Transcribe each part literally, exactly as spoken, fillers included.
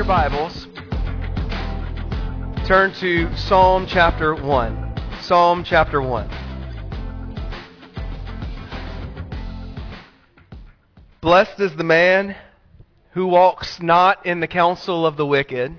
your Bibles, turn to Psalm chapter one. Psalm chapter one. Blessed is the man who walks not in the counsel of the wicked,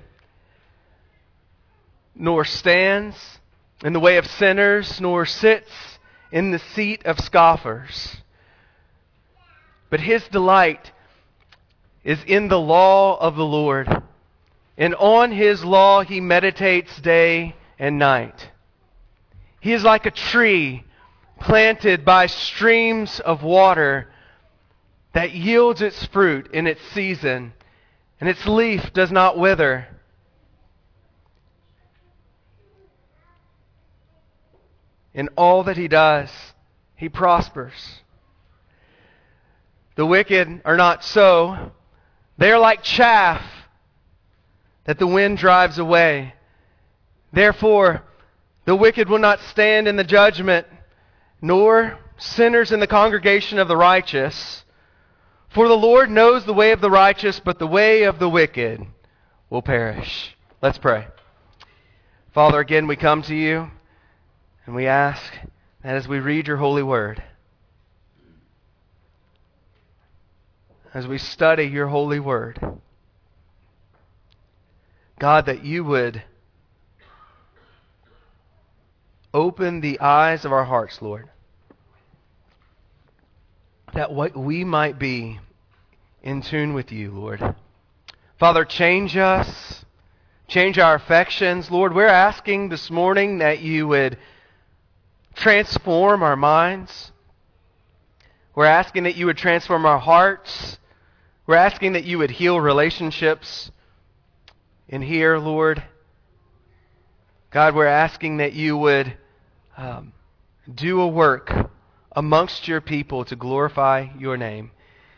nor stands in the way of sinners, nor sits in the seat of scoffers. But his delight is in the law of the Lord, and on his law he meditates day and night. He is like a tree planted by streams of water that yields its fruit in its season, and its leaf does not wither. In all that he does, he prospers. The wicked are not so. They are like chaff that the wind drives away. Therefore, the wicked will not stand in the judgment, nor sinners in the congregation of the righteous. For the Lord knows the way of the righteous, but the way of the wicked will perish. Let's pray. Father, again we come to you, and we ask that as we read your holy word, as we study your holy word, God, that you would open the eyes of our hearts, Lord, that what we might be in tune with you, Lord. Father, change us, change our affections. Lord, we're asking this morning that you would transform our minds. We're asking that you would transform our hearts. We're asking that you would heal relationships in here, Lord. God, we're asking that you would um, do a work amongst your people to glorify your name.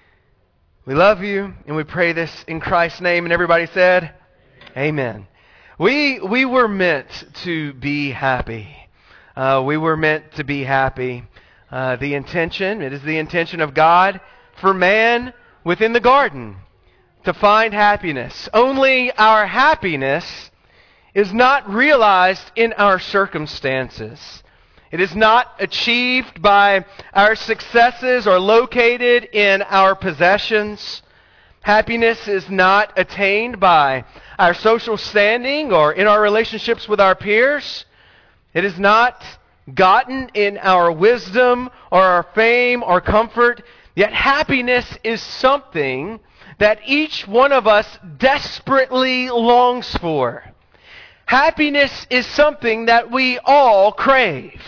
We love you, and we pray this in Christ's name. And everybody said, Amen. We we were meant to be happy. Uh, we were meant to be happy. Uh, the intention, it is the intention of God for man within the garden to find happiness. Only our happiness is not realized in our circumstances. It is not achieved by our successes or located in our possessions. Happiness is not attained by our social standing or in our relationships with our peers. It is not gotten in our wisdom or our fame or comfort. Yet happiness is something that each one of us desperately longs for. Happiness is something that we all crave.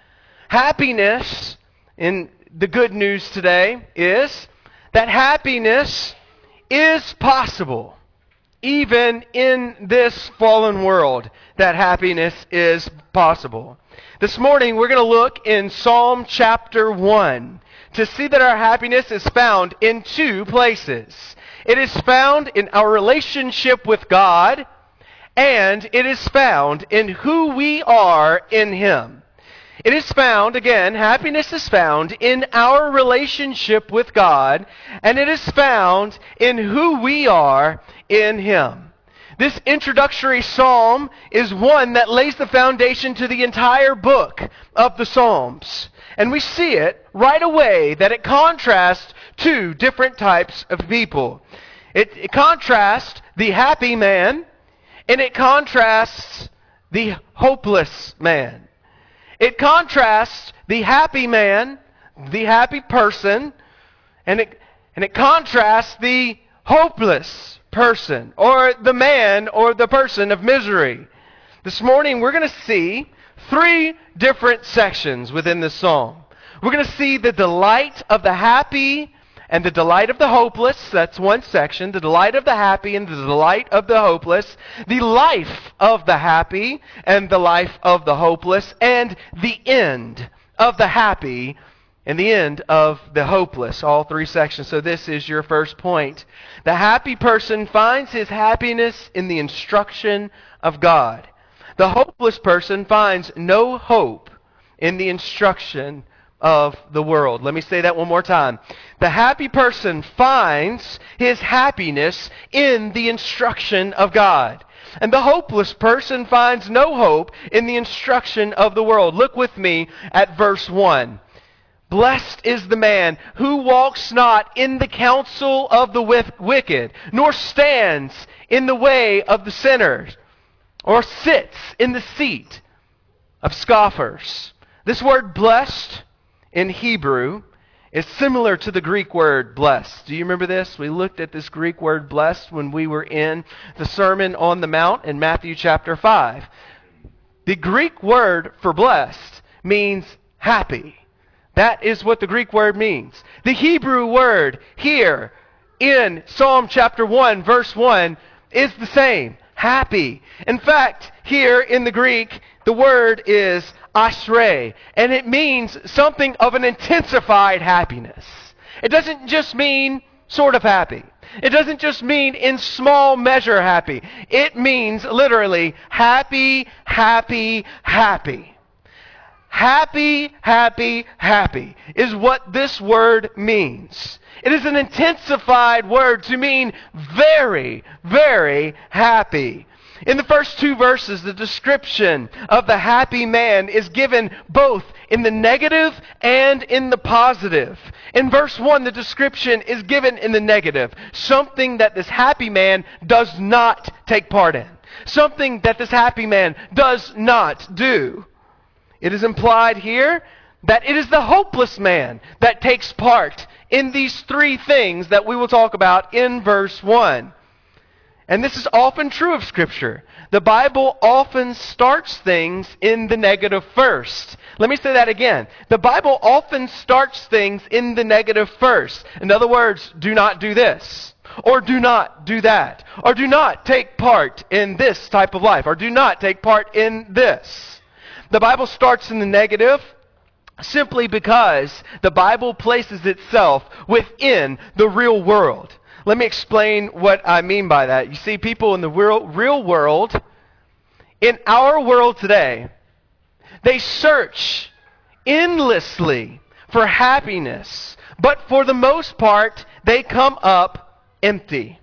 Happiness, in the good news today, is that happiness is possible. Even in this fallen world, that happiness is possible. This morning, we're going to look in Psalm chapter one to see that our happiness is found in two places. It is found in our relationship with God, and it is found in who we are in Him. It is found, again, happiness is found in our relationship with God, and it is found in who we are in Him. This introductory psalm is one that lays the foundation to the entire book of the Psalms. And we see it right away that it contrasts two different types of people. It, it contrasts the happy man, and it contrasts the hopeless man. It contrasts the happy man, the happy person, and it, and it contrasts the hopeless person, or the man or the person of misery. This morning we're going to see three different sections within this psalm. We're going to see the delight of the happy and the delight of the hopeless. That's one section. The delight of the happy and the delight of the hopeless. The life of the happy and the life of the hopeless. And the end of the happy and the end of the hopeless. All three sections. So this is your first point. The happy person finds his happiness in the instruction of God. The hopeless person finds no hope in the instruction of the world. Let me say that one more time. The happy person finds his happiness in the instruction of God. And the hopeless person finds no hope in the instruction of the world. Look with me at verse one. Blessed is the man who walks not in the counsel of the wicked, nor stands in the way of the sinners, or sits in the seat of scoffers. This word blessed in Hebrew is similar to the Greek word blessed. Do you remember this? We looked at this Greek word blessed when we were in the Sermon on the Mount in Matthew chapter five. The Greek word for blessed means happy. That is what the Greek word means. The Hebrew word here in Psalm chapter one, verse one, is the same. Happy. In fact, here in the Greek, the word is ashrei, and it means something of an intensified happiness. It doesn't just mean sort of happy. It doesn't just mean in small measure happy. It means literally happy, happy, happy. Happy, happy, happy is what this word means. It is an intensified word to mean very, very happy. In the first two verses, the description of the happy man is given both in the negative and in the positive. In verse one, the description is given in the negative. Something that this happy man does not take part in. Something that this happy man does not do. It is implied here that it is the hopeless man that takes part in these three things that we will talk about in verse one. And this is often true of Scripture. The Bible often starts things in the negative first. Let me say that again. The Bible often starts things in the negative first. In other words, do not do this, or do not do that, or do not take part in this type of life, or do not take part in this. The Bible starts in the negative simply because the Bible places itself within the real world. Let me explain what I mean by that. You see, people in the real, real world, in our world today, they search endlessly for happiness, but for the most part, they come up empty.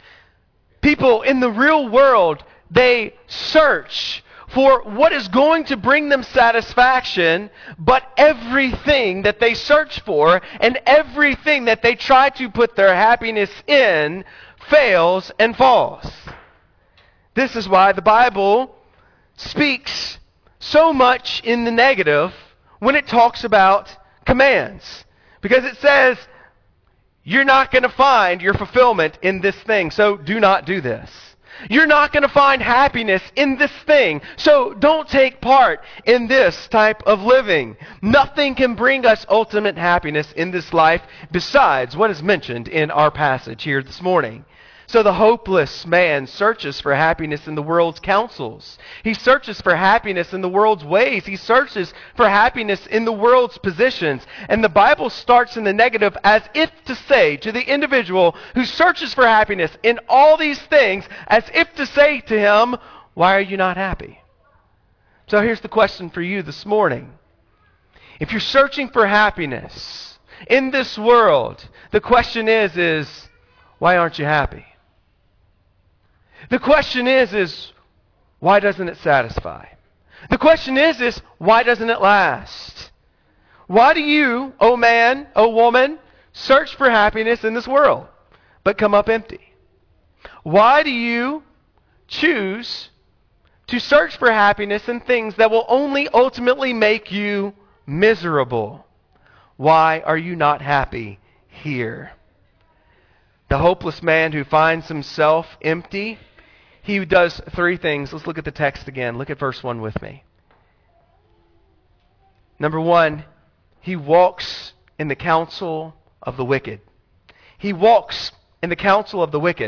People in the real world, they search for what is going to bring them satisfaction, but everything that they search for and everything that they try to put their happiness in fails and falls. This is why the Bible speaks so much in the negative when it talks about commands. Because it says, you're not going to find your fulfillment in this thing, so do not do this. You're not going to find happiness in this thing, so don't take part in this type of living. Nothing can bring us ultimate happiness in this life besides what is mentioned in our passage here this morning. So the hopeless man searches for happiness in the world's counsels. He searches for happiness in the world's ways. He searches for happiness in the world's positions. And the Bible starts in the negative as if to say to the individual who searches for happiness in all these things, as if to say to him, why are you not happy? So here's the question for you this morning. If you're searching for happiness in this world, the question is, is why aren't you happy? The question is, is why doesn't it satisfy? The question is, is why doesn't it last? Why do you, oh man, oh woman, search for happiness in this world, but come up empty? Why do you choose to search for happiness in things that will only ultimately make you miserable? Why are you not happy here? The hopeless man who finds himself empty, he does three things. Let's look at the text again. Look at verse one with me. Number one, he walks in the counsel of the wicked. He walks in the counsel of the wicked.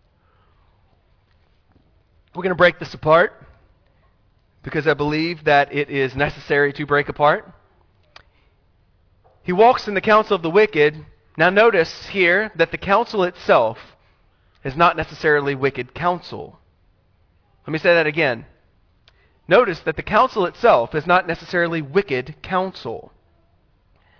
We're going to break this apart because I believe that it is necessary to break apart. He walks in the counsel of the wicked. Now notice here that the counsel itself is not necessarily wicked counsel. Let me say that again. Notice that the counsel itself is not necessarily wicked counsel.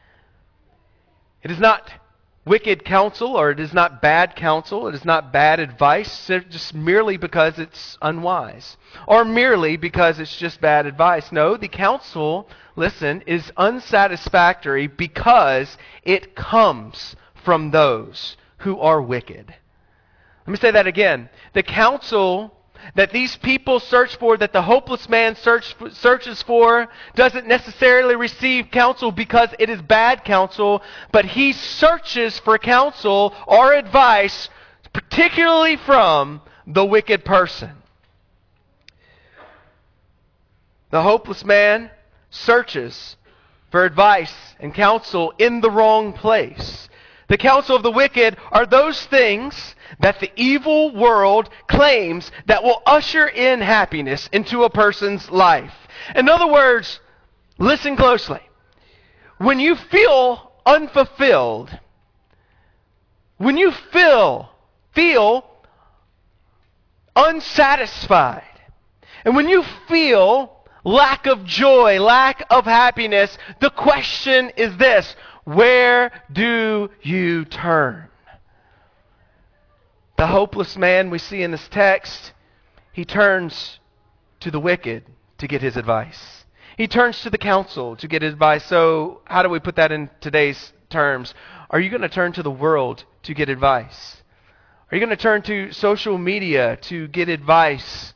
It is not wicked counsel, or it is not bad counsel. It is not bad advice, just merely because it's unwise, or merely because it's just bad advice. No, the counsel, listen, is unsatisfactory because it comes from those who are wicked. Let me say that again. The counsel that these people search for, that the hopeless man search, searches for, doesn't necessarily receive counsel because it is bad counsel, but he searches for counsel or advice, particularly from the wicked person. The hopeless man searches for advice and counsel in the wrong place. The counsel of the wicked are those things that the evil world claims that will usher in happiness into a person's life. In other words, listen closely. When you feel unfulfilled, when you feel, feel unsatisfied, and when you feel lack of joy, lack of happiness, the question is this: where do you turn? The hopeless man we see in this text, he turns to the wicked to get his advice. He turns to the counsel to get advice. So how do we put that in today's terms? Are you going to turn to the world to get advice? Are you going to turn to social media to get advice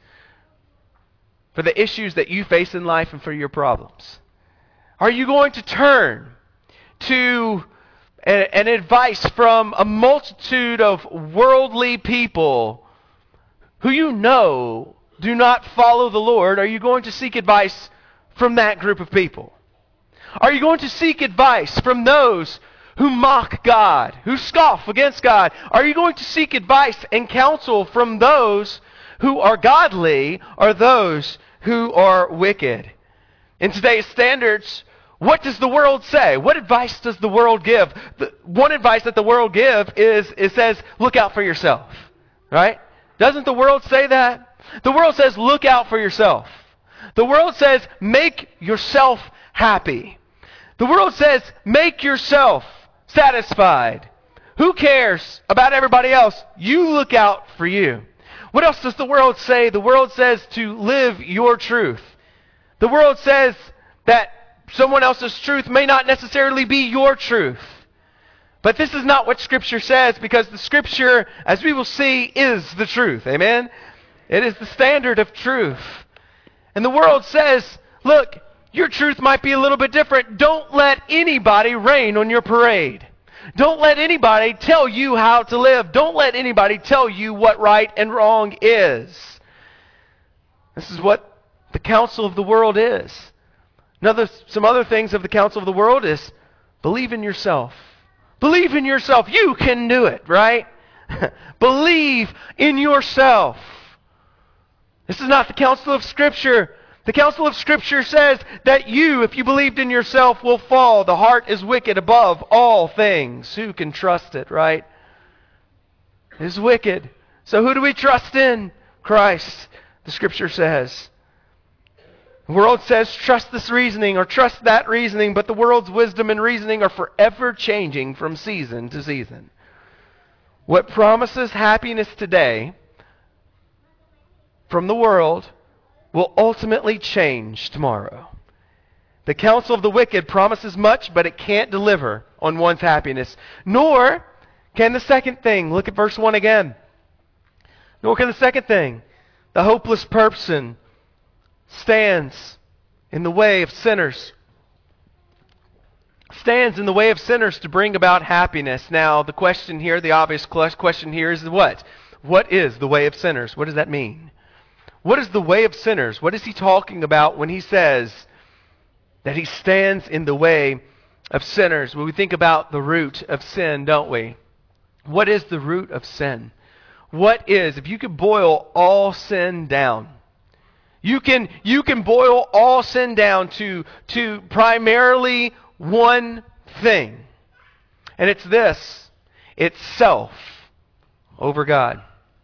for the issues that you face in life and for your problems? Are you going to turn to an advice from a multitude of worldly people who you know do not follow the Lord? Are you going to seek advice from that group of people? Are you going to seek advice from those who mock God, who scoff against God? Are you going to seek advice and counsel from those who are godly or those who are wicked? In today's standards, what does the world say? What advice does the world give? The, one advice that the world give is, it says, look out for yourself. Right? Doesn't the world say that? The world says, look out for yourself. The world says, make yourself happy. The world says, make yourself satisfied. Who cares about everybody else? You look out for you. What else does the world say? The world says to live your truth. The world says that someone else's truth may not necessarily be your truth. But this is not what Scripture says, because the Scripture, as we will see, is the truth. Amen? It is the standard of truth. And the world says, look, your truth might be a little bit different. Don't let anybody rain on your parade. Don't let anybody tell you how to live. Don't let anybody tell you what right and wrong is. This is what the counsel of the world is. Another, some other things of the counsel of the world is believe in yourself. Believe in yourself. You can do it, right? Believe in yourself. This is not the counsel of Scripture. The counsel of Scripture says that you, if you believed in yourself, will fall. The heart is wicked above all things. Who can trust it, right? It is wicked. So who do we trust in? Christ, the Scripture says. The world says trust this reasoning or trust that reasoning, but the world's wisdom and reasoning are forever changing from season to season. What promises happiness today from the world will ultimately change tomorrow. The counsel of the wicked promises much, but it can't deliver on one's happiness. Nor can the second thing. Look at verse one again. Nor can the second thing. The hopeless person stands in the way of sinners. Stands in the way of sinners to bring about happiness. Now, the question here, the obvious question here is what? What is the way of sinners? What does that mean? What is the way of sinners? What is he talking about when he says that he stands in the way of sinners? Well, we think about the root of sin, don't we? What is the root of sin? What is, if you could boil all sin down, You can, you can boil all sin down to, to primarily one thing. And it's this. It's self over God.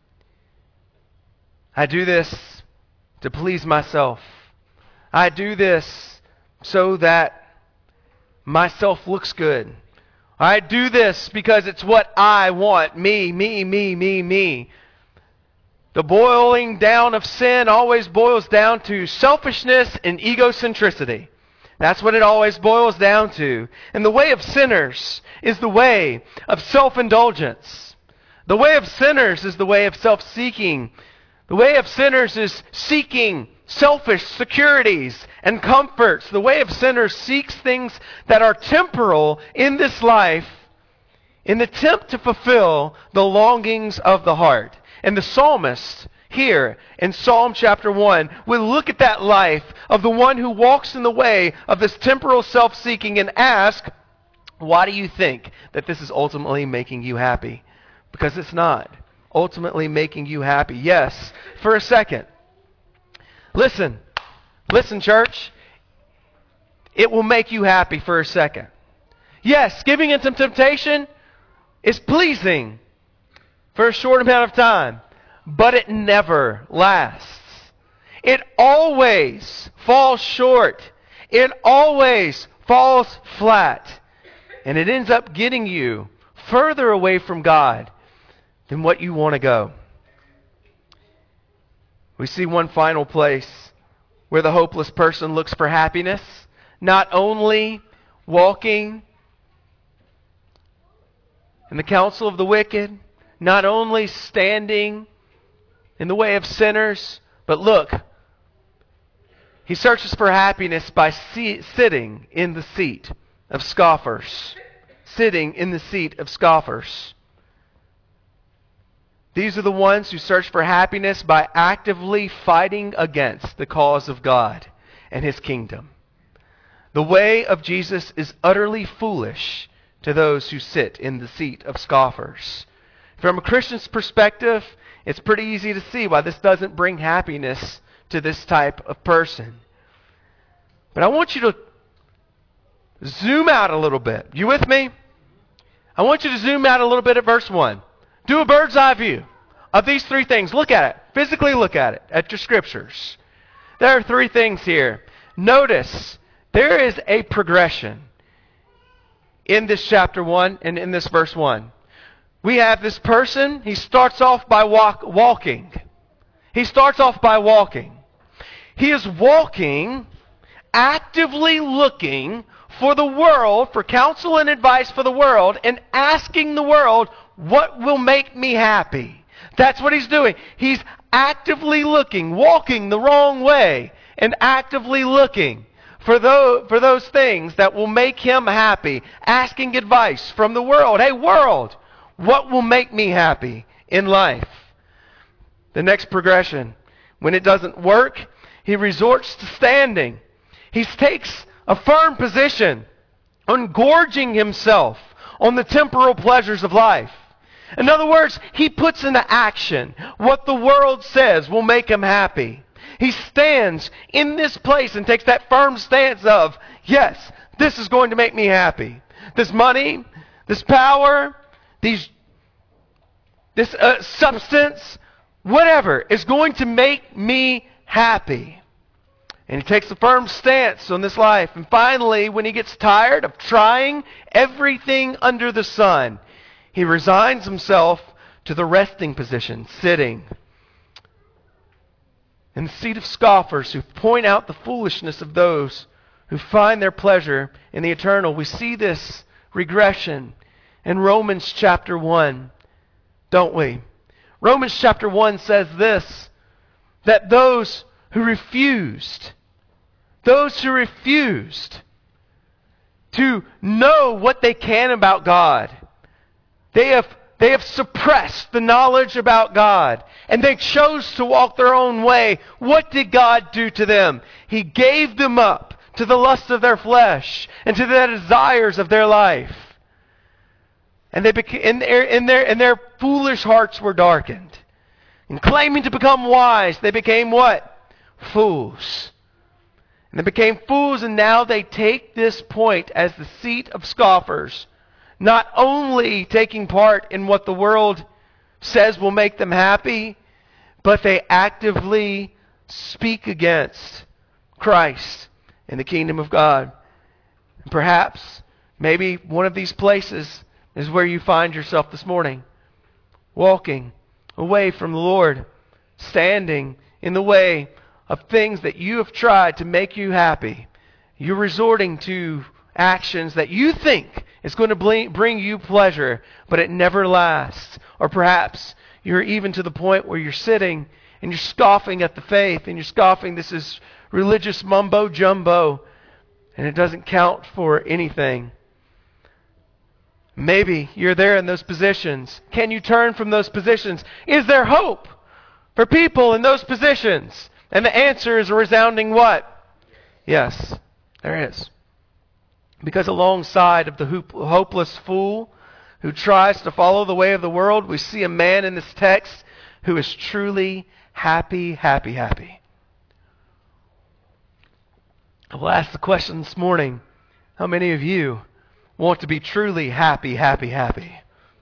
I do this to please myself. I do this so that myself looks good. I do this because it's what I want. Me, me, me, me, me. The boiling down of sin always boils down to selfishness and egocentricity. That's what it always boils down to. And the way of sinners is the way of self-indulgence. The way of sinners is the way of self-seeking. The way of sinners is seeking selfish securities and comforts. The way of sinners seeks things that are temporal in this life in the attempt to fulfill the longings of the heart. And the psalmist here in Psalm chapter one will look at that life of the one who walks in the way of this temporal self-seeking and ask, why do you think that this is ultimately making you happy? Because it's not ultimately making you happy. Yes, for a second. Listen, listen, church. It will make you happy for a second. Yes, giving into temptation is pleasing for a short amount of time, but it never lasts. It always falls short. It always falls flat. And it ends up getting you further away from God than what you want to go. We see one final place where the hopeless person looks for happiness, not only walking in the counsel of the wicked, not only standing in the way of sinners, but look, he searches for happiness by see, sitting in the seat of scoffers. Sitting in the seat of scoffers. These are the ones who search for happiness by actively fighting against the cause of God and His kingdom. The way of Jesus is utterly foolish to those who sit in the seat of scoffers. From a Christian's perspective, it's pretty easy to see why this doesn't bring happiness to this type of person. But I want you to zoom out a little bit. You with me? I want you to zoom out a little bit at verse one. Do a bird's eye view of these three things. Look at it. Physically look at it, at your scriptures. There are three things here. Notice there is a progression in this chapter one and in this verse one. We have this person, he starts off by walk, walking. He starts off by walking. He is walking, actively looking for the world, for counsel and advice for the world, and asking the world, what will make me happy? That's what he's doing. He's actively looking, walking the wrong way, and actively looking for those, for those things that will make him happy, asking advice from the world. Hey, world, what will make me happy in life? The next progression, when it doesn't work, he resorts to standing. He takes a firm position on gorging himself on the temporal pleasures of life. In other words, he puts into action what the world says will make him happy. He stands in this place and takes that firm stance of, yes, this is going to make me happy. This money, this power, these, this uh, substance, whatever is going to make me happy. And he takes a firm stance on this life. And finally, when he gets tired of trying everything under the sun, he resigns himself to the resting position, sitting in the seat of scoffers who point out the foolishness of those who find their pleasure in the eternal. We see this regression in Romans chapter one, don't we? Romans chapter one says this, that those who refused, those who refused to know what they can about God, they have, they have suppressed the knowledge about God, and they chose to walk their own way. What did God do to them? He gave them up to the lusts of their flesh and to the desires of their life. And they became, in their, in their, and their foolish hearts were darkened. And claiming to become wise, they became what? Fools. And they became fools, and now they take this point as the seat of scoffers, not only taking part in what the world says will make them happy, but they actively speak against Christ and the kingdom of God. And perhaps Maybe one of these places is where you find yourself this morning, walking away from the Lord, standing in the way of things that you have tried to make you happy. You're resorting to actions that you think is going to bring you pleasure, but it never lasts. Or perhaps you're even to the point where you're sitting and you're scoffing at the faith, and you're scoffing, this is religious mumbo jumbo, and it doesn't count for anything. Maybe you're there in those positions. Can you turn from those positions? Is there hope for people in those positions? And the answer is a resounding what? Yes, there is. Because alongside of the hopeless fool who tries to follow the way of the world, we see a man in this text who is truly happy, happy, happy. I will ask the question this morning, how many of you want to be truly happy, happy, happy?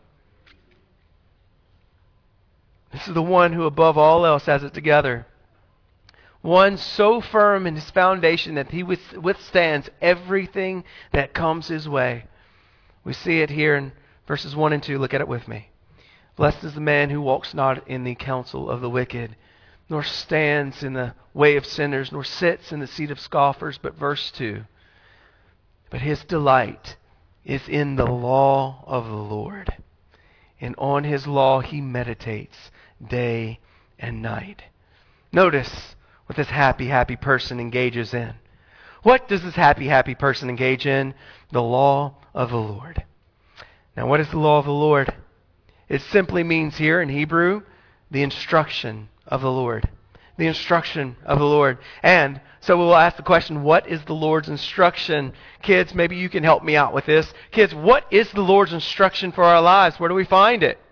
This is the one who above all else has it together. One so firm in his foundation that he withstands everything that comes his way. We see it here in verses one and two. Look at it with me. Blessed is the man who walks not in the counsel of the wicked, nor stands in the way of sinners, nor sits in the seat of scoffers. But verse two, but his delight is in the law of the Lord, and on his law he meditates day and night. Notice what this happy, happy person engages in. What does this happy, happy person engage in? The law of the Lord. Now, what is the law of the Lord? It simply means here in Hebrew, the instruction of the Lord. The instruction of the Lord. And so we'll ask the question, what is the Lord's instruction? Kids, maybe you can help me out with this. Kids, what is the Lord's instruction for our lives? Where do we find it?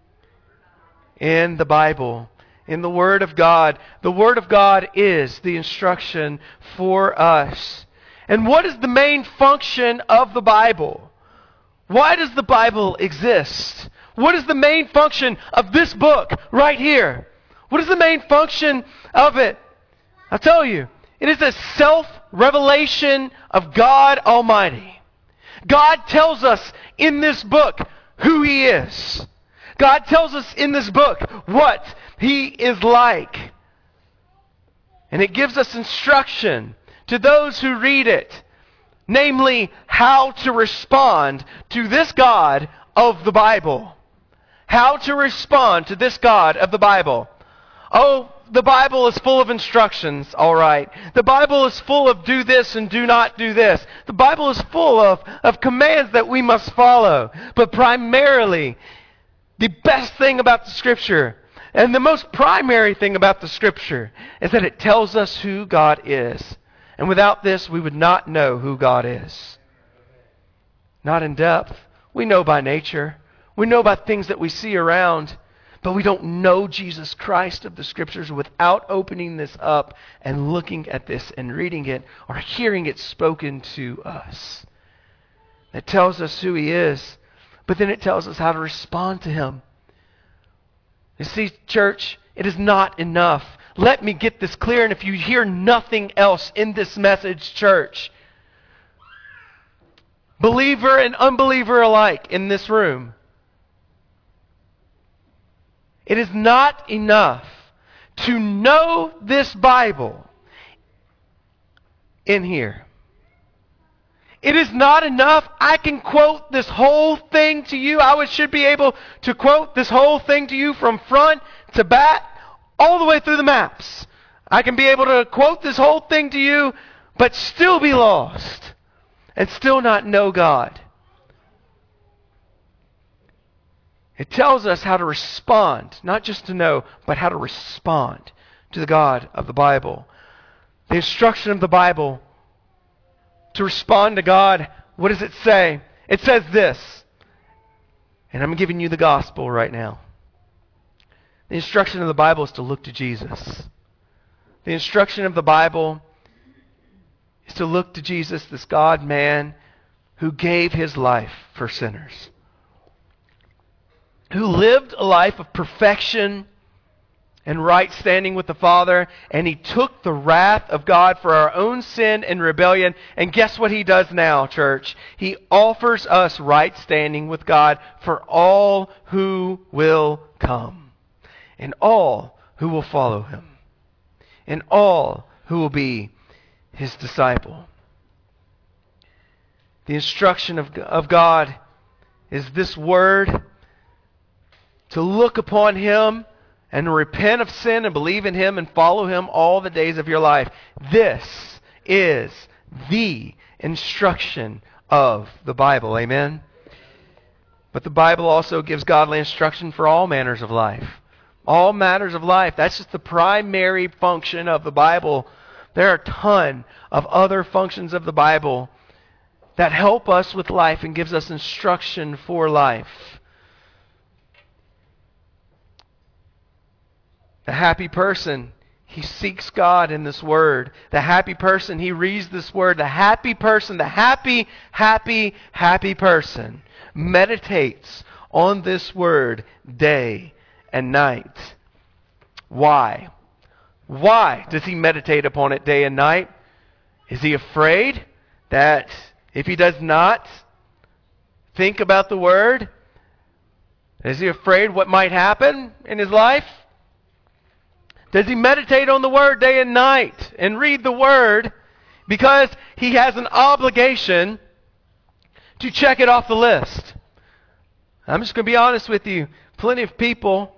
In the Bible. In the Word of God. The Word of God is the instruction for us. And what is the main function of the Bible? Why does the Bible exist? What is the main function of this book right here? What is the main function of it? I'll tell you. It is a self-revelation of God Almighty. God tells us in this book who He is. God tells us in this book what He is like. And it gives us instruction to those who read it. Namely, how to respond to this God of the Bible. How to respond to this God of the Bible. Oh, the Bible is full of instructions, all right. The Bible is full of do this and do not do this. The Bible is full of, of commands that we must follow. But primarily, the best thing about the Scripture, and the most primary thing about the Scripture, is that it tells us who God is. And without this, we would not know who God is. Not in depth. We know by nature. We know by things that we see around. But we don't know Jesus Christ of the Scriptures without opening this up and looking at this and reading it or hearing it spoken to us. It tells us who He is, but then it tells us how to respond to Him. You see, church, it is not enough. Let me get this clear, and if you hear nothing else in this message, church, believer and unbeliever alike in this room, it is not enough to know this Bible in here. It is not enough. I can quote this whole thing to you. I would, should be able to quote this whole thing to you from front to back, all the way through the maps. I can be able to quote this whole thing to you, but still be lost and still not know God. It tells us how to respond, not just to know, but how to respond to the God of the Bible. The instruction of the Bible to respond to God, what does it say? It says this, and I'm giving you the gospel right now. The instruction of the Bible is to look to Jesus. The instruction of the Bible is to look to Jesus, this God-man who gave His life for sinners. Who lived a life of perfection and right standing with the Father, and He took the wrath of God for our own sin and rebellion. And guess what He does now, church? He offers us right standing with God for all who will come, and all who will follow Him, and all who will be His disciple. The instruction of, of God is this word, to look upon Him and repent of sin and believe in Him and follow Him all the days of your life. This is the instruction of the Bible. Amen? But the Bible also gives godly instruction for all manners of life. All matters of life. That's just the primary function of the Bible. There are a ton of other functions of the Bible that help us with life and gives us instruction for life. The happy person, he seeks God in this word. The happy person, he reads this word. The happy person, the happy, happy, happy person meditates on this word day and night. Why? Why does he meditate upon it day and night? Is he afraid that if he does not think about the word, is he afraid what might happen in his life? Does he meditate on the word day and night and read the word because he has an obligation to check it off the list? I'm just going to be honest with you. Plenty of people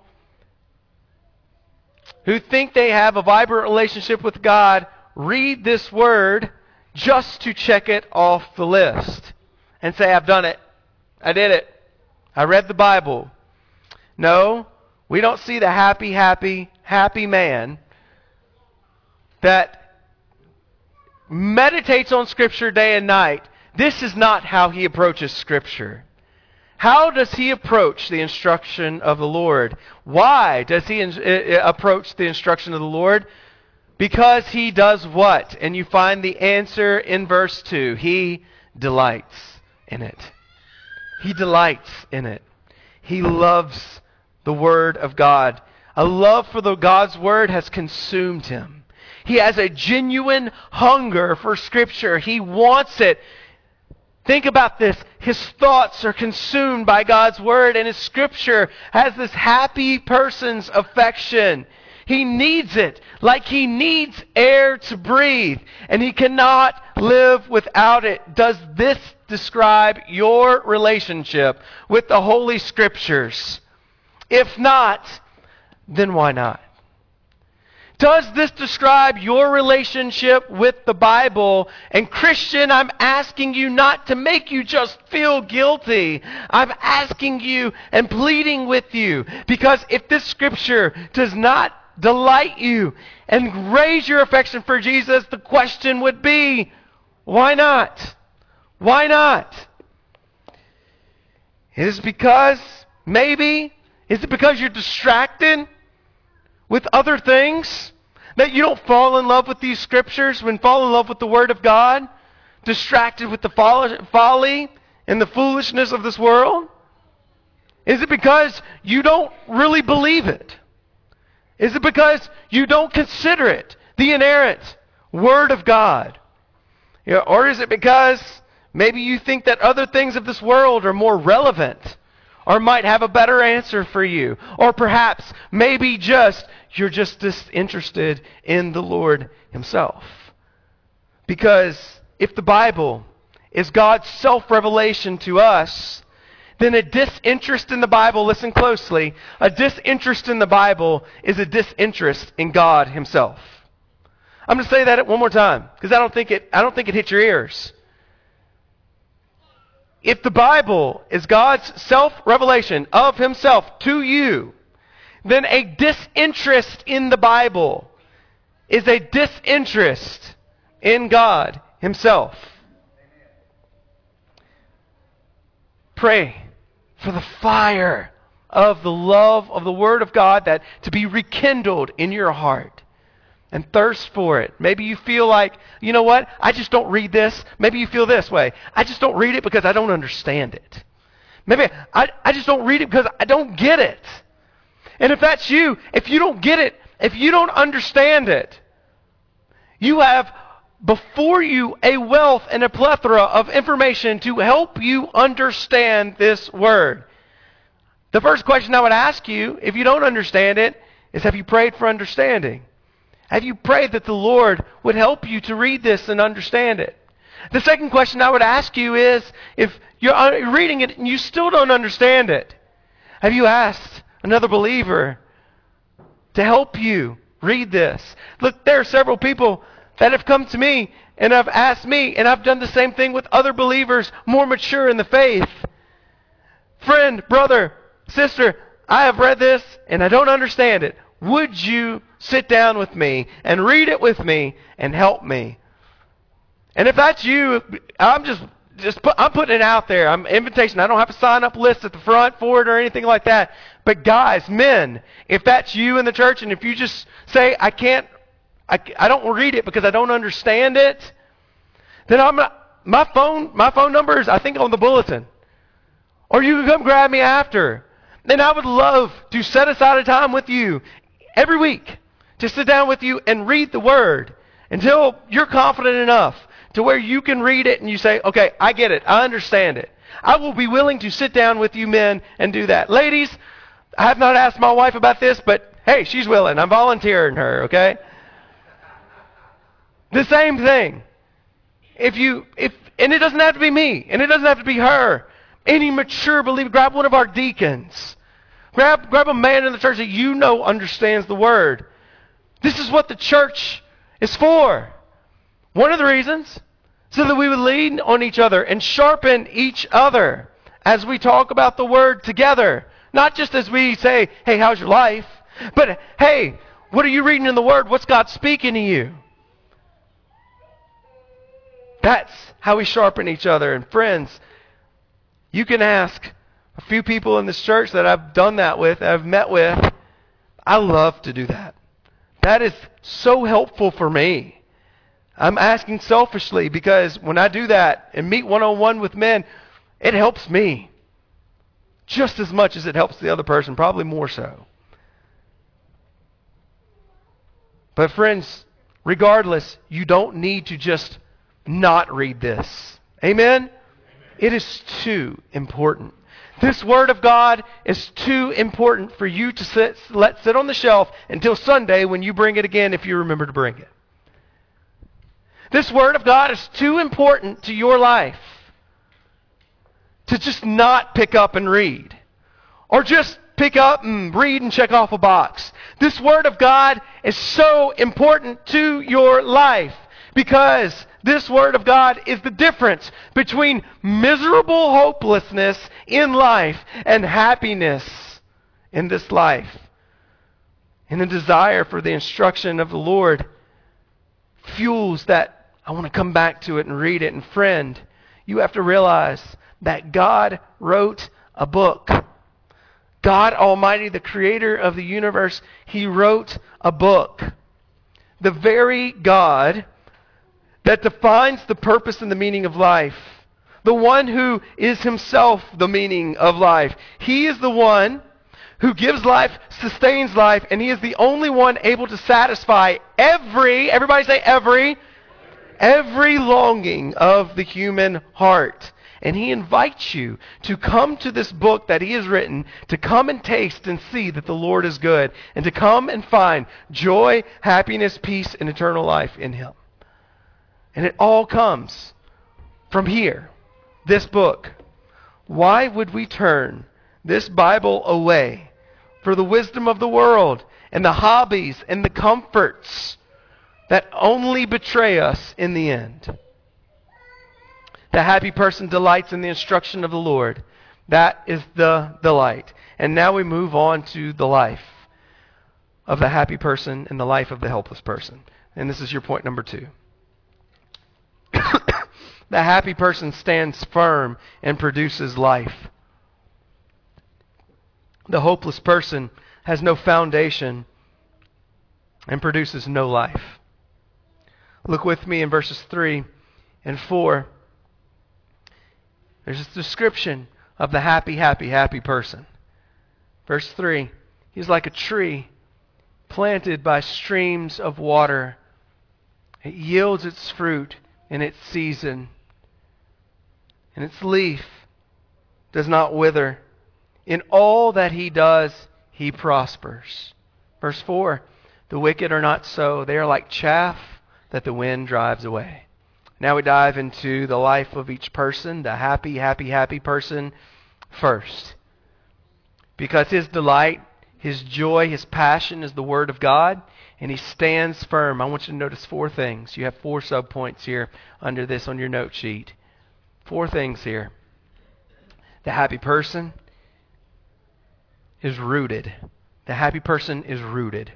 who think they have a vibrant relationship with God read this word just to check it off the list and say, I've done it. I did it. I read the Bible. No, we don't see the happy, happy, happy man that meditates on Scripture day and night. This is not how he approaches Scripture. How does he approach the instruction of the Lord? Why does he in- approach the instruction of the Lord? Because he does what? And you find the answer in verse two. He delights in it. He delights in it. He loves the Word of God. A love for the God's Word has consumed him. He has a genuine hunger for Scripture. He wants it. Think about this. His thoughts are consumed by God's Word, and His Scripture has this happy person's affection. He needs it like he needs air to breathe, and he cannot live without it. Does this describe your relationship with the Holy Scriptures? If not, then why not? Does this describe your relationship with the Bible? And Christian, I'm asking you not to make you just feel guilty. I'm asking you and pleading with you, because if this Scripture does not delight you and raise your affection for Jesus, the question would be, why not? Why not? Is it because, maybe, is it because you're distracted with other things that you don't fall in love with these Scriptures, when fall in love with the Word of God, distracted with the folly and the foolishness of this world? Is it because you don't really believe it? Is it because you don't consider it the inerrant Word of God? You know, or is it because maybe you think that other things of this world are more relevant or might have a better answer for you? Or perhaps, maybe just, you're just disinterested in the Lord Himself. Because if the Bible is God's self-revelation to us, then a disinterest in the Bible, listen closely, a disinterest in the Bible is a disinterest in God Himself. I'm going to say that one more time, because I don't think it, I don't think it hit your ears. If the Bible is God's self-revelation of Himself to you, then a disinterest in the Bible is a disinterest in God Himself. Pray for the fire of the love of the Word of God that to be rekindled in your heart. And thirst for it. Maybe you feel like, you know what? I just don't read this. Maybe you feel this way. I just don't read it because I don't understand it. Maybe I, I just don't read it because I don't get it. And if that's you, if you don't get it, if you don't understand it, you have before you a wealth and a plethora of information to help you understand this word. The first question I would ask you, if you don't understand it, is have you prayed for understanding? Have you prayed that the Lord would help you to read this and understand it? The second question I would ask you is, if you're reading it and you still don't understand it, have you asked another believer to help you read this? Look, there are several people that have come to me and have asked me, and I've done the same thing with other believers more mature in the faith. Friend, brother, sister, I have read this and I don't understand it. Would you sit down with me and read it with me and help me? And if that's you, I'm just just put, I'm putting it out there. I'm invitation. I don't have a sign up list at the front for it or anything like that. But guys, men, if that's you in the church, and if you just say I can't, I, I don't read it because I don't understand it, then I'm not, my phone my phone number is I think on the bulletin, or you can come grab me after. And I would love to set aside a time with you every week to sit down with you and read the Word until you're confident enough to where you can read it and you say, okay, I get it. I understand it. I will be willing to sit down with you men and do that. Ladies, I have not asked my wife about this, but hey, she's willing. I'm volunteering her, okay? The same thing. If you, if, and it doesn't have to be me, and it doesn't have to be her. Any mature believer, grab one of our deacons. Grab, grab a man in the church that you know understands the Word. This is what the church is for. One of the reasons, so that we would lean on each other and sharpen each other as we talk about the Word together. Not just as we say, hey, how's your life? But, hey, what are you reading in the Word? What's God speaking to you? That's how we sharpen each other. And friends, you can ask a few people in this church that I've done that with, I've met with. I love to do that. That is so helpful for me. I'm asking selfishly because when I do that and meet one-on-one with men, it helps me just as much as it helps the other person, probably more so. But friends, regardless, you don't need to just not read this. Amen? Amen. It is too important. This Word of God is too important for you to sit, let sit on the shelf until Sunday when you bring it again, if you remember to bring it. This Word of God is too important to your life to just not pick up and read. Or just pick up and read and check off a box. This Word of God is so important to your life because this Word of God is the difference between miserable hopelessness in life and happiness in this life. And the desire for the instruction of the Lord fuels that I want to come back to it and read it. And friend, you have to realize that God wrote a book. God Almighty, the creator of the universe, He wrote a book. The very God that defines the purpose and the meaning of life. The one who is Himself the meaning of life. He is the one who gives life, sustains life, and He is the only one able to satisfy every, everybody say every, every longing of the human heart. And He invites you to come to this book that He has written, to come and taste and see that the Lord is good, and to come and find joy, happiness, peace, and eternal life in Him. And it all comes from here, this book. Why would we turn this Bible away for the wisdom of the world and the hobbies and the comforts that only betray us in the end? The happy person delights in the instruction of the Lord. That is the delight. And now we move on to the life of the happy person and the life of the helpless person. And this is your point number two. The happy person stands firm and produces life. The hopeless person has no foundation and produces no life. Look with me in verses three and four. There's a description of the happy, happy, happy person. Verse three, He's like a tree planted by streams of water. It yields its fruit in its season, and its leaf does not wither. In all that he does, he prospers. Verse four, the wicked are not so. They are like chaff that the wind drives away. Now we dive into the life of each person, the happy, happy, happy person first. Because his delight, his joy, his passion is the Word of God, and he stands firm. I want you to notice four things. You have four subpoints here under this on your note sheet. Four things here. The happy person is rooted. The happy person is rooted.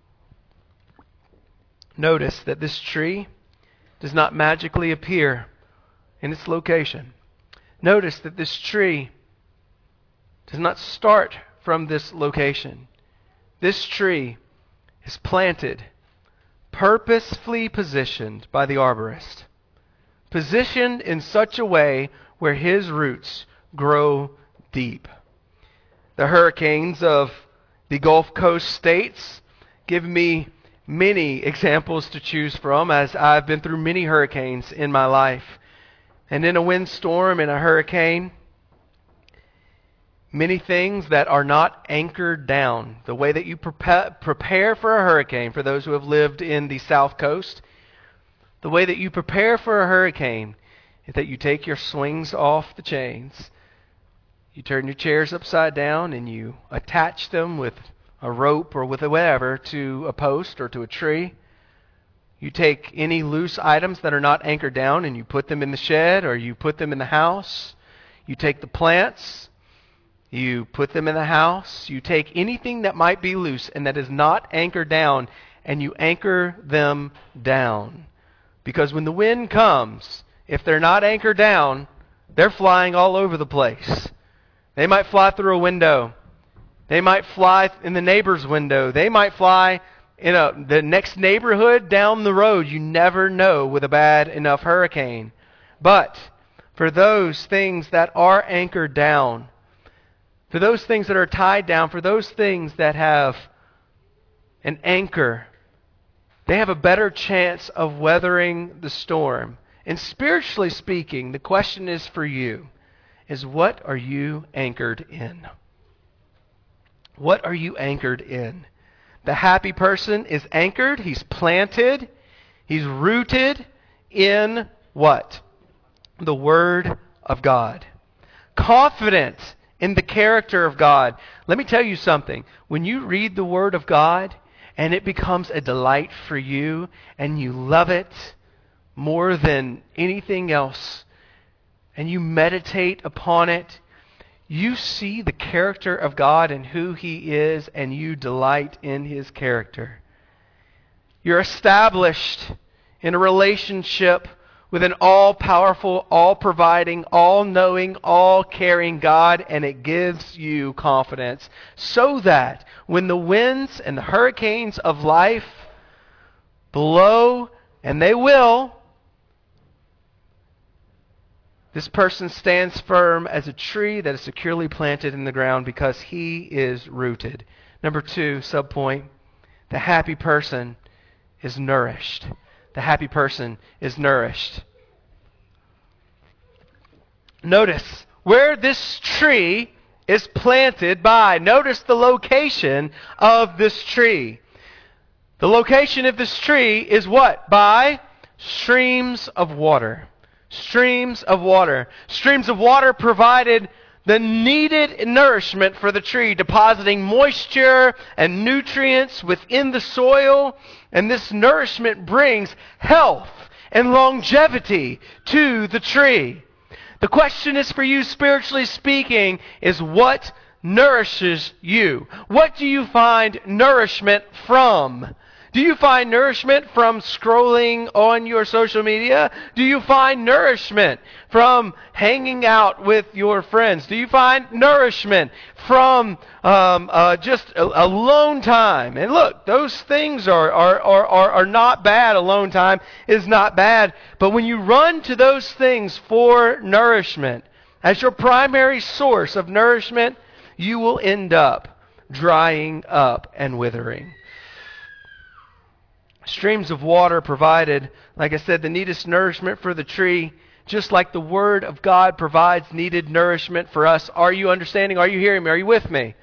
Notice that this tree does not magically appear in its location. Notice that this tree does not start from this location. This tree is planted, purposefully positioned by the arborist. Positioned in such a way where his roots grow deep. The hurricanes of the Gulf Coast states give me many examples to choose from, as I've been through many hurricanes in my life. And in a windstorm, in a hurricane, many things that are not anchored down. The way that you prepare, prepare for a hurricane, for those who have lived in the South Coast, the way that you prepare for a hurricane is that you take your swings off the chains, you turn your chairs upside down, and you attach them with a rope or with a whatever to a post or to a tree. You take any loose items that are not anchored down and you put them in the shed or you put them in the house. You take the plants, you put them in the house. You take anything that might be loose and that is not anchored down, and you anchor them down. Because when the wind comes, if they're not anchored down, they're flying all over the place. They might fly through a window. They might fly in the neighbor's window. They might fly in a, the next neighborhood down the road. You never know with a bad enough hurricane. But for those things that are anchored down, for those things that are tied down, for those things that have an anchor, they have a better chance of weathering the storm. And spiritually speaking, the question is for you, is what are you anchored in? What are you anchored in? The happy person is anchored, he's planted, he's rooted in what? The Word of God. Confident in the character of God. Let me tell you something. When you read the Word of God and it becomes a delight for you and you love it more than anything else, and you meditate upon it, you see the character of God and who He is, and you delight in His character. You're established in a relationship with an all-powerful, all-providing, all-knowing, all-caring God, and it gives you confidence so that when the winds and the hurricanes of life blow, and they will, this person stands firm as a tree that is securely planted in the ground because he is rooted. Number two, subpoint, the happy person is nourished. The happy person is nourished. Notice where this tree is planted by. Notice the location of this tree. The location of this tree is what? By streams of water. Streams of water. Streams of water provided the needed nourishment for the tree, depositing moisture and nutrients within the soil. And this nourishment brings health and longevity to the tree. The question is for you, spiritually speaking, is what nourishes you? What do you find nourishment from? Do you find nourishment from scrolling on your social media? Do you find nourishment from hanging out with your friends? Do you find nourishment from um, uh, just a- alone time? And look, those things are, are, are, are, are not bad. Alone time is not bad. But when you run to those things for nourishment, as your primary source of nourishment, you will end up drying up and withering. Streams of water provided, like I said, the needed nourishment for the tree, just like the Word of God provides needed nourishment for us. Are you understanding? Are you hearing me? Are you with me?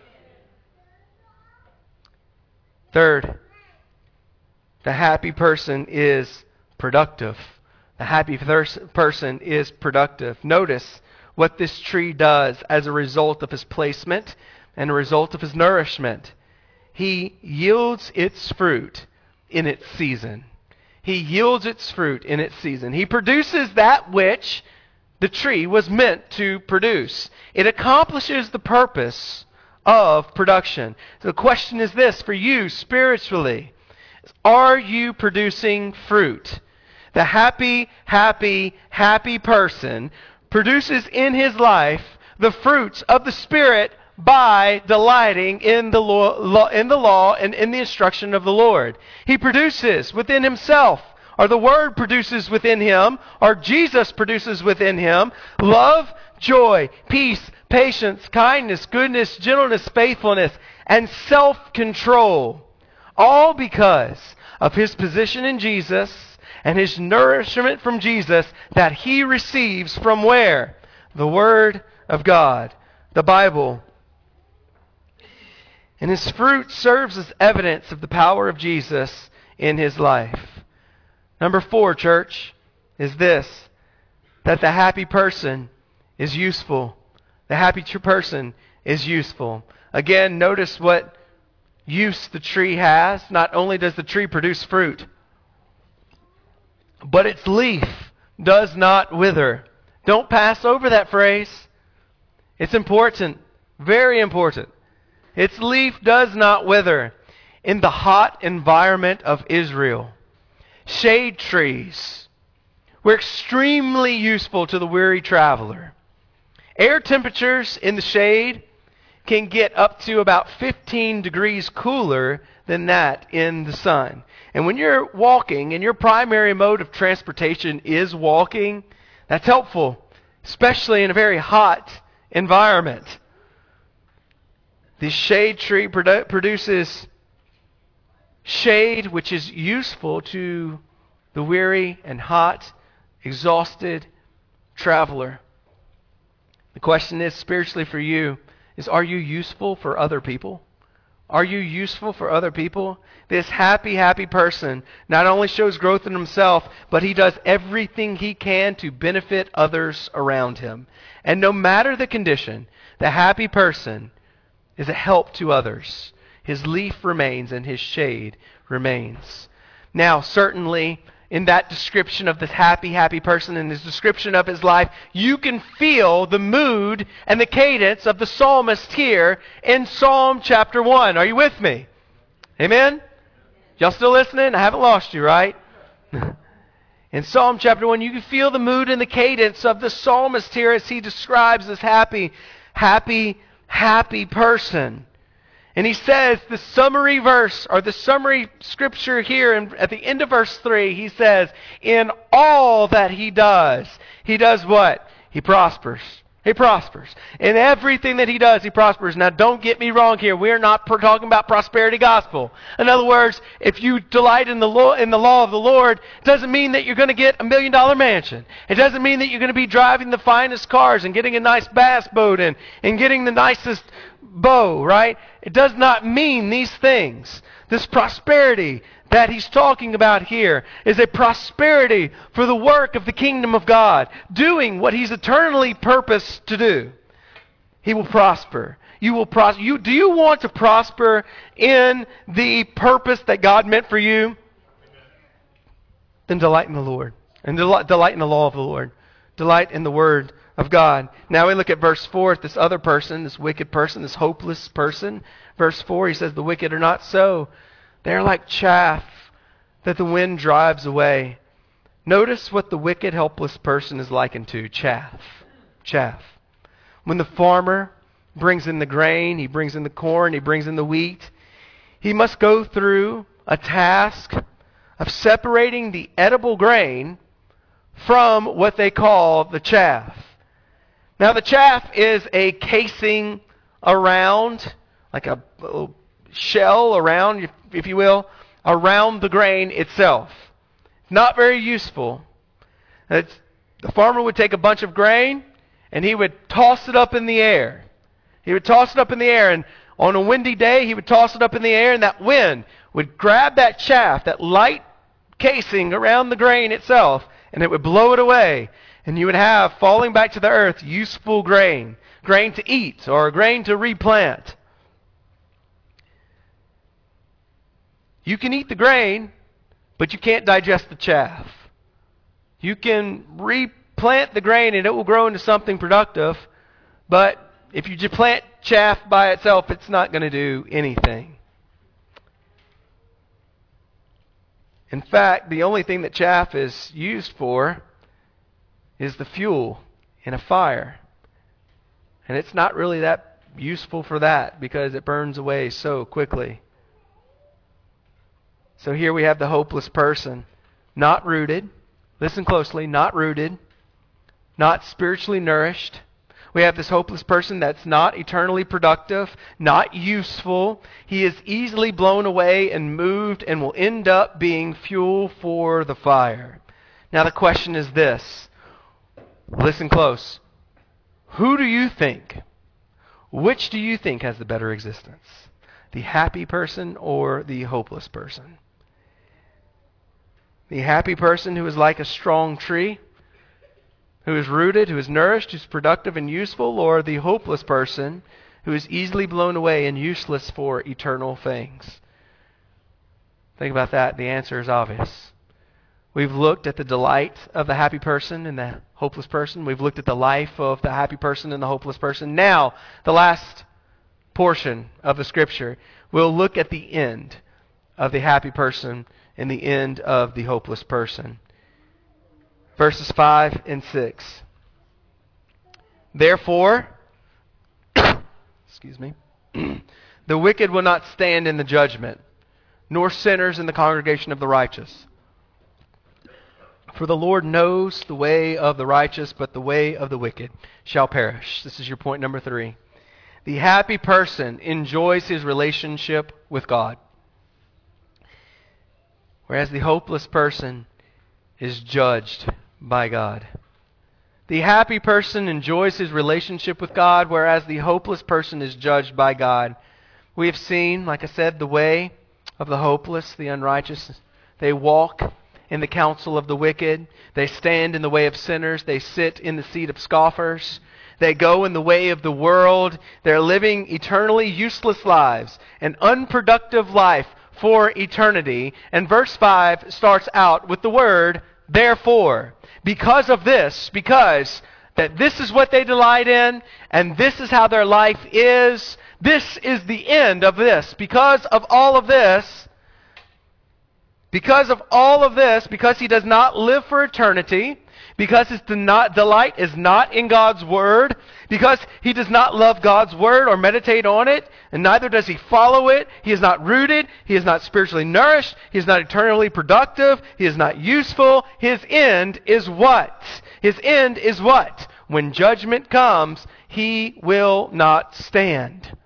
Third, the happy person is productive. The happy person is productive. Notice what this tree does as a result of his placement and a result of his nourishment. He yields its fruit in its season. He yields its fruit in its season. He produces that which the tree was meant to produce. It accomplishes the purpose of production. So the question is this for you spiritually. Are you producing fruit? The happy, happy, happy person produces in his life the fruits of the Spirit by delighting in the law, in the law and in the instruction of the Lord. He produces within himself, or the Word produces within him, or Jesus produces within him, love, joy, peace, patience, kindness, goodness, gentleness, faithfulness, and self-control. All because of his position in Jesus and his nourishment from Jesus that he receives from where? The Word of God, the Bible. And his fruit serves as evidence of the power of Jesus in his life. Number four, church, is this, that the happy person is useful. The happy person is useful. Again, notice what use the tree has. Not only does the tree produce fruit, but its leaf does not wither. Don't pass over that phrase. It's important, very important. Its leaf does not wither. In the hot environment of Israel, shade trees were extremely useful to the weary traveler. Air temperatures in the shade can get up to about fifteen degrees cooler than that in the sun. And when you're walking, and your primary mode of transportation is walking, that's helpful, especially in a very hot environment. The shade tree produ- produces shade which is useful to the weary and hot, exhausted traveler. The question is, spiritually for you, is are you useful for other people? Are you useful for other people? This happy, happy person not only shows growth in himself, but he does everything he can to benefit others around him. And no matter the condition, the happy person is a help to others. His leaf remains and his shade remains. Now, certainly, in that description of this happy, happy person, in his description of his life, you can feel the mood and the cadence of the psalmist here in Psalm chapter one. Are you with me? Amen? Y'all still listening? I haven't lost you, right? In Psalm chapter one, you can feel the mood and the cadence of the psalmist here as he describes this happy, happy, happy person. And he says, the summary verse, or the summary scripture here in, at the end of verse three, he says, in all that he does, he does what? He prospers. He prospers. In everything that he does, he prospers. Now, don't get me wrong here. We're not pro- talking about prosperity gospel. In other words, if you delight in the law, in the law of the Lord, it doesn't mean that you're going to get a million dollar mansion. It doesn't mean that you're going to be driving the finest cars and getting a nice bass boat and, and getting the nicest bow, right? It does not mean these things. This prosperity that he's talking about here is a prosperity for the work of the kingdom of God, doing what he's eternally purposed to do. He will prosper. You will prosper. You, do you want to prosper in the purpose that God meant for you? Amen. Then delight in the Lord. And delight, delight in the law of the Lord. Delight in the word of God. Now we look at verse four, this other person, this wicked person, this hopeless person. Verse four, he says, the wicked are not so. They're like chaff that the wind drives away. Notice what the wicked, helpless person is likened to. Chaff. Chaff. When the farmer brings in the grain, he brings in the corn, he brings in the wheat, he must go through a task of separating the edible grain from what they call the chaff. Now, the chaff is a casing around like a little shell around, if, if you will, around the grain itself. Not very useful. It's, the farmer would take a bunch of grain and he would toss it up in the air. He would toss it up in the air, and on a windy day he would toss it up in the air, and that wind would grab that chaff, that light casing around the grain itself, and it would blow it away. And you would have, falling back to the earth, useful grain. Grain to eat or grain to replant. You can eat the grain, but you can't digest the chaff. You can replant the grain and it will grow into something productive, but if you just plant chaff by itself, it's not going to do anything. In fact, the only thing that chaff is used for is the fuel in a fire. And it's not really that useful for that because it burns away so quickly. So here we have the hopeless person, not rooted. Listen closely, not rooted, not spiritually nourished. We have this hopeless person that's not eternally productive, not useful. He is easily blown away and moved and will end up being fuel for the fire. Now the question is this. Listen close. Who do you think, which do you think has the better existence? The happy person or the hopeless person? The happy person who is like a strong tree, who is rooted, who is nourished, who is productive and useful, or the hopeless person who is easily blown away and useless for eternal things? Think about that. The answer is obvious. We've looked at the delight of the happy person and the hopeless person. We've looked at the life of the happy person and the hopeless person. Now, the last portion of the Scripture, we'll look at the end of the happy person and the end of the hopeless person. Verses five and six. Therefore, excuse me, the wicked will not stand in the judgment, nor sinners in the congregation of the righteous. For the Lord knows the way of the righteous, but the way of the wicked shall perish. This is your point number three. The happy person enjoys his relationship with God, whereas the hopeless person is judged by God. The happy person enjoys his relationship with God, whereas the hopeless person is judged by God. We have seen, like I said, the way of the hopeless, the unrighteous. They walk in the counsel of the wicked. They stand in the way of sinners. They sit in the seat of scoffers. They go in the way of the world. They're living eternally useless lives, an unproductive life for eternity. And verse five starts out with the word, therefore. Because of this, because that this is what they delight in, and this is how their life is, this is the end of this. Because of all of this, because of all of this, because he does not live for eternity, because his delight is not in God's Word, because he does not love God's Word or meditate on it, and neither does he follow it, he is not rooted, he is not spiritually nourished, he is not eternally productive, he is not useful. His end is what? His end is what? When judgment comes, he will not stand.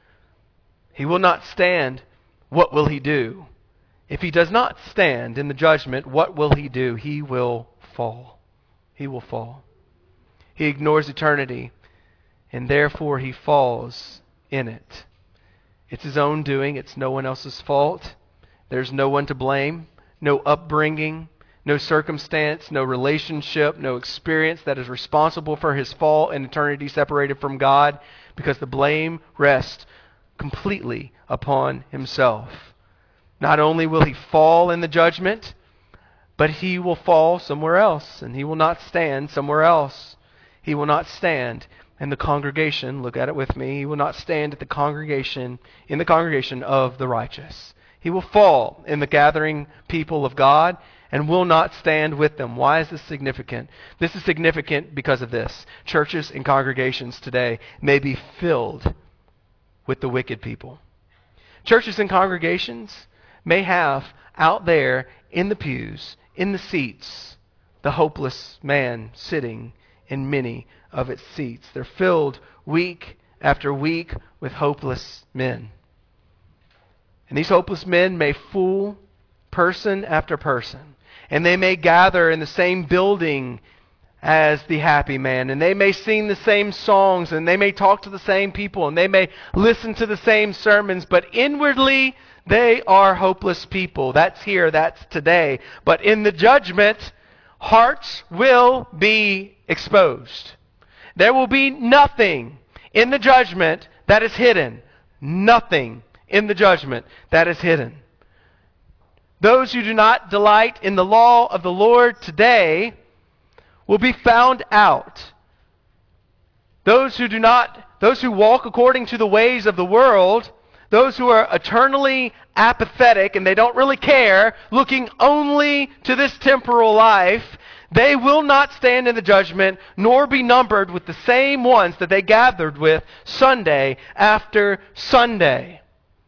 He will not stand. What will he do? If he does not stand in the judgment, what will he do? He will fall. He will fall. He ignores eternity, and therefore he falls in it. It's his own doing. It's no one else's fault. There's no one to blame, no upbringing, no circumstance, no relationship, no experience that is responsible for his fall and eternity separated from God, because the blame rests completely upon himself. Not only will he fall in the judgment, but he will fall somewhere else, and he will not stand somewhere else. He will not stand in the congregation, look at it with me, he will not stand at the congregation, in the congregation of the righteous. He will fall in the gathering people of God and will not stand with them. Why is this significant? This is significant because of this. Churches and congregations today may be filled with the wicked people. Churches and congregations may have out there in the pews, in the seats, the hopeless man sitting in many of its seats. They're filled week after week with hopeless men. And these hopeless men may fool person after person. And they may gather in the same building as the happy man. And they may sing the same songs. And they may talk to the same people. And they may listen to the same sermons. But inwardly, they are hopeless people. That's here. That's today. But in the judgment, hearts will be exposed. There will be nothing in the judgment that is hidden. Nothing in the judgment that is hidden. Those who do not delight in the law of the Lord today will be found out. Those who do not, those who walk according to the ways of the world, those who are eternally apathetic and they don't really care, looking only to this temporal life, they will not stand in the judgment, nor be numbered with the same ones that they gathered with Sunday after Sunday.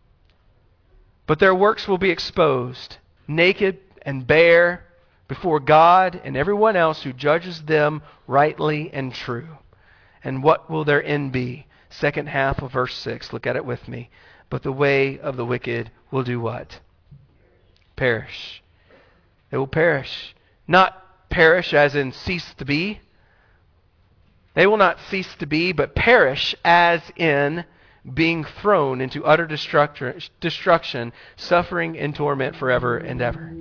But their works will be exposed, naked and bare, before God and everyone else who judges them rightly and true. And what will their end be? Second half of verse six. Look at it with me. But the way of the wicked will do what? Perish. They will perish. Not perish as in cease to be. They will not cease to be, but perish as in being thrown into utter destruction, suffering and torment forever and ever.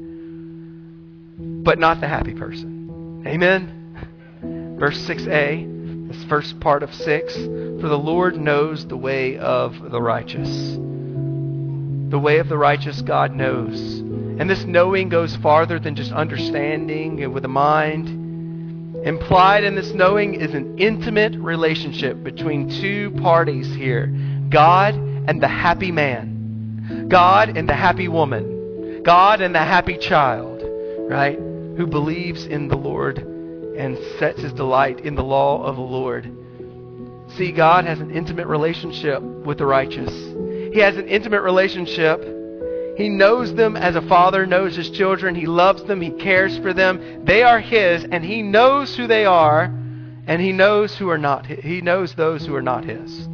But not the happy person. Amen? Verse six a, this first part of six. For the Lord knows the way of the righteous. The way of the righteous God knows. And this knowing goes farther than just understanding with the mind. Implied in this knowing is an intimate relationship between two parties here. God and the happy man. God and the happy woman. God and the happy child, right? Who believes in the Lord and sets his delight in the law of the Lord. See, God has an intimate relationship with the righteous. He has an intimate relationship. He knows them as a father knows his children. He loves them. He cares for them. They are his, and he knows who they are, and he knows who are not. He knows those who are not his.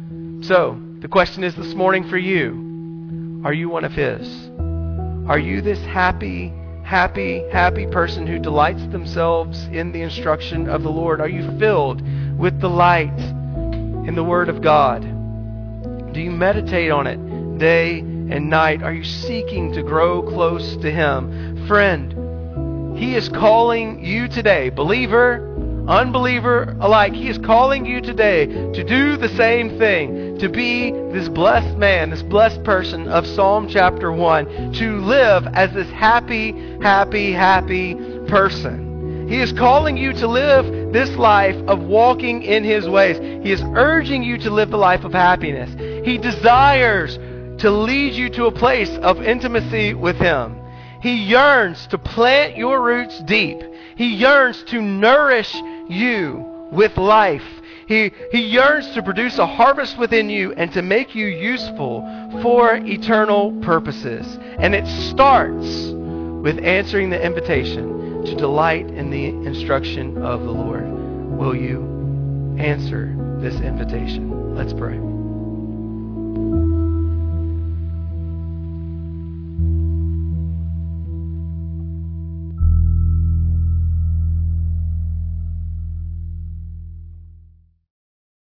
So, the question is this morning for you, are you one of his? Are you this happy, happy, happy person who delights themselves in the instruction of the Lord? Are you filled with delight in the Word of God? Do you meditate on it day and night? Are you seeking to grow close to him? Friend, he is calling you today, believer, unbeliever alike. He is calling you today to do the same thing, to be this blessed man, this blessed person of Psalm chapter one, to live as this happy, happy, happy person. He is calling you to live this life of walking in his ways. He is urging you to live the life of happiness. He desires to lead you to a place of intimacy with him. He yearns to plant your roots deep. He yearns to nourish you with life. He, he yearns to produce a harvest within you and to make you useful for eternal purposes. And it starts with answering the invitation to delight in the instruction of the Lord. Will you answer this invitation? Let's pray.